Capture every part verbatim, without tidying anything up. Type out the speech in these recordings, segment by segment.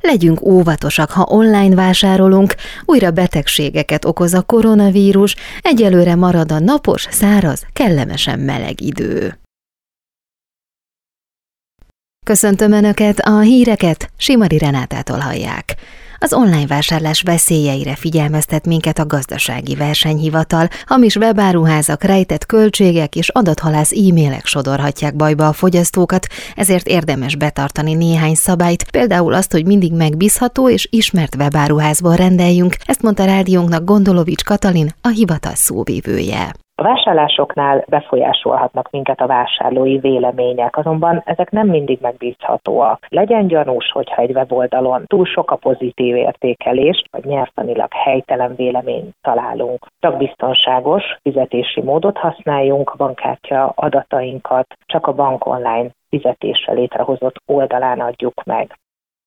Legyünk óvatosak, ha online vásárolunk, újra betegségeket okoz a koronavírus, egyelőre marad a napos, száraz, kellemesen meleg idő. Köszöntöm Önöket, a híreket Simari Renátától hallják. Az online vásárlás veszélyeire figyelmeztet minket a Gazdasági Versenyhivatal, hamis webáruházak, rejtett költségek és adathalász e-mailek sodorhatják bajba a fogyasztókat, ezért érdemes betartani néhány szabályt, például azt, hogy mindig megbízható és ismert webáruházból rendeljünk, ezt mondta rádiónknak Gondolovics Katalin, a hivatal szóvivője. A vásárlásoknál befolyásolhatnak minket a vásárlói vélemények, azonban ezek nem mindig megbízhatóak. Legyen gyanús, hogyha egy weboldalon túl sok a pozitív értékelés, vagy nyelvtanilag helytelen véleményt találunk. Csak biztonságos fizetési módot használjunk, a bankkártya adatainkat csak a bank online fizetésre létrehozott oldalán adjuk meg.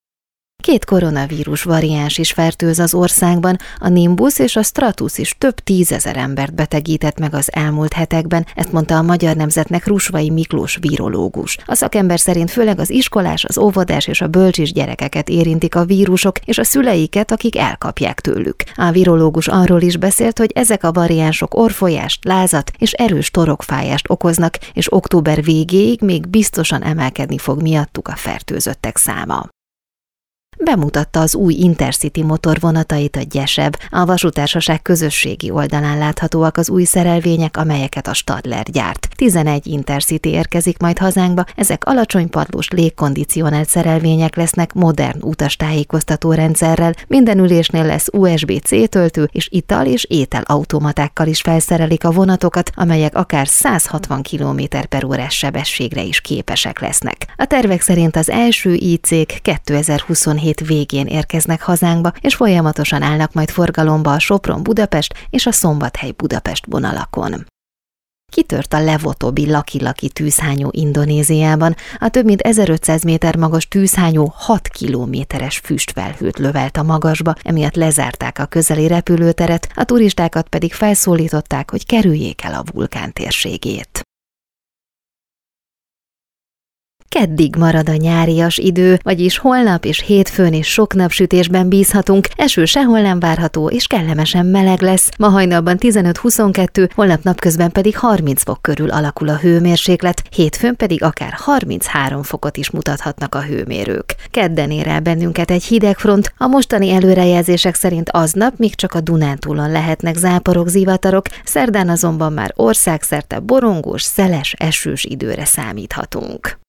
Két koronavírus variáns is fertőz az országban, a Nimbus és a Stratus is több tízezer embert betegített meg az elmúlt hetekben, ezt mondta a Magyar Nemzetnek Rusvai Miklós virológus. A szakember szerint főleg az iskolás, az óvodás és a bölcsis gyerekeket érintik a vírusok, és a szüleiket, akik elkapják tőlük. A virológus arról is beszélt, hogy ezek a variánsok orrfolyást, lázat és erős torokfájást okoznak, és október végéig még biztosan emelkedni fog miattuk a fertőzöttek száma. Bemutatta az új Intercity motorvonatait a Gyeseb. A vasútársaság közösségi oldalán láthatóak az új szerelvények, amelyeket a Stadler gyárt. tizenegy Intercity érkezik majd hazánkba, ezek alacsonypadlós légkondicionált szerelvények lesznek modern utastájékoztató rendszerrel, minden ülésnél lesz u es bé cé töltő, és ital- és ételautomatákkal is felszerelik a vonatokat, amelyek akár száz hatvan kilométer per órás sebességre is képesek lesznek. A tervek szerint az első í cék kétezer-huszonhét végén érkeznek hazánkba, és folyamatosan állnak majd forgalomba a Sopron-Budapest és a Szombathely-Budapest vonalakon. Kitört a levotobi Laki-Laki tűzhányó Indonéziában. A több mint ezerötszáz méter magas tűzhányó hat kilométeres füstfelhőt lövelt a magasba, emiatt lezárták a közeli repülőteret, a turistákat pedig felszólították, hogy kerüljék el a vulkán térségét. Keddig marad a nyárias idő, vagyis holnap és hétfőn is sok napsütésben bízhatunk, eső sehol nem várható és kellemesen meleg lesz. Ma hajnalban tizenöt-huszonkettő, holnap napközben pedig harminc fok körül alakul a hőmérséklet, hétfőn pedig akár harminchárom fokot is mutathatnak a hőmérők. Kedden ér el bennünket egy hideg front, a mostani előrejelzések szerint aznap még csak a Dunántúlon lehetnek záporok, zivatarok, szerdán azonban már országszerte borongós, szeles, esős időre számíthatunk.